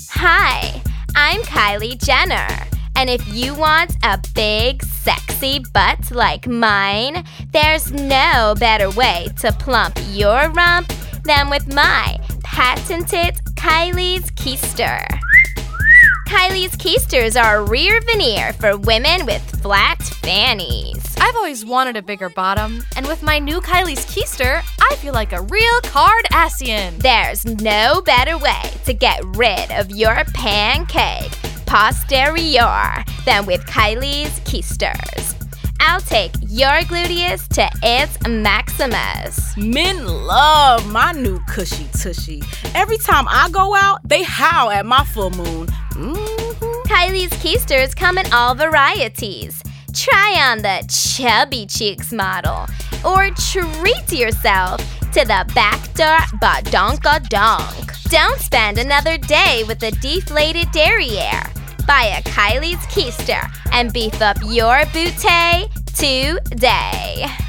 Hi, I'm Kylie Jenner. And if you want a big, sexy butt like mine, there's no better way to plump your rump than with my patented Kylie's Keister. Kylie's Keisters are a rear veneer for women with flat fannies. I've always wanted a bigger bottom, and with my new Kylie's Keister, I feel like a real Kardashian. There's no better way to get rid of your pancake posterior than with Kylie's Keisters. I'll take your gluteus to its maximus. Men love my new cushy tushy. Every time I go out, they howl at my full moon. Kylie's Keisters come in all varieties. Try on the chubby cheeks model, or treat yourself to the backdoor badonkadonk. Don't spend another day with a deflated derriere. Buy a Kylie's Keister and beef up your booty today.